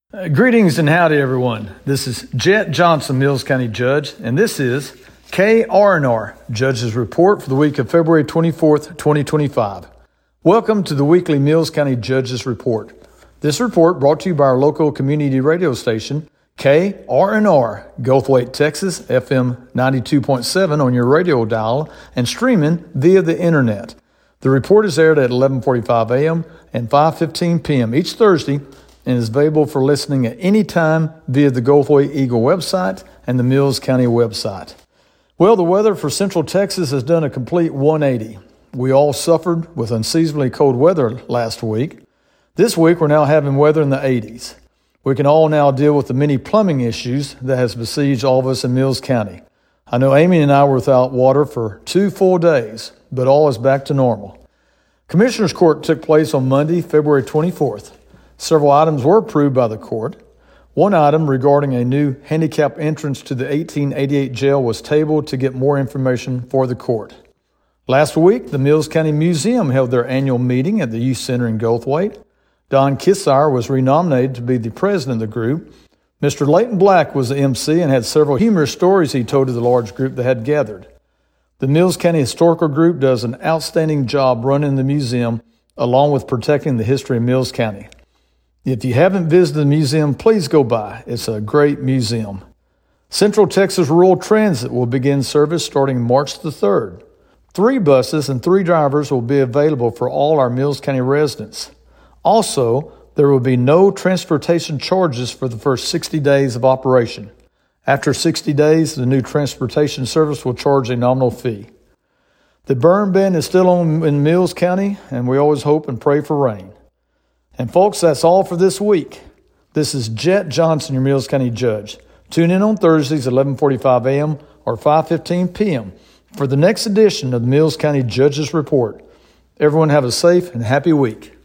Greetings and howdy, everyone. This is Jet Johnson, Mills County Judge, and this is KR&R Judge's Report for the week of February 24th, 2025. Welcome to the weekly Mills County Judge's Report. This report brought to you by our local community radio station, KR&R, Goldthwaite, Texas, FM 92.7 on your radio dial and streaming via the internet. The report is aired at 11:45 a.m. and 5:15 p.m. each Thursday and is available for listening at any time via the Goldthwaite Eagle website and the Mills County website. Well, the weather for Central Texas has done a complete 180. We all suffered with unseasonably cold weather last week. This week, we're now having weather in the 80s. We can all now deal with the many plumbing issues that has besieged all of us in Mills County. I know Amy and I were without water for 2 full days, but all is back to normal. Commissioner's Court took place on Monday, February 24th. Several items were approved by the court. One item regarding a new handicap entrance to the 1888 jail was tabled to get more information for the court. Last week, the Mills County Museum held their annual meeting at the Youth Center in Goldthwaite. Don Kissire was renominated to be the president of the group. Mr. Leighton Black was the MC and had several humorous stories he told to the large group that had gathered. The Mills County Historical Group does an outstanding job running the museum along with protecting the history of Mills County. If you haven't visited the museum, please go by. It's a great museum. Central Texas Rural Transit will begin service starting March the 3rd. 3 buses and 3 drivers will be available for all our Mills County residents. Also, there will be no transportation charges for the first 60 days of operation. After 60 days, the new transportation service will charge a nominal fee. The burn ban is still on in Mills County, and we always hope and pray for rain. And folks, that's all for this week. This is Jet Johnson, your Mills County Judge. Tune in on Thursdays at 11:45 a.m. or 5:15 p.m. for the next edition of the Mills County Judge's Report. Everyone have a safe and happy week.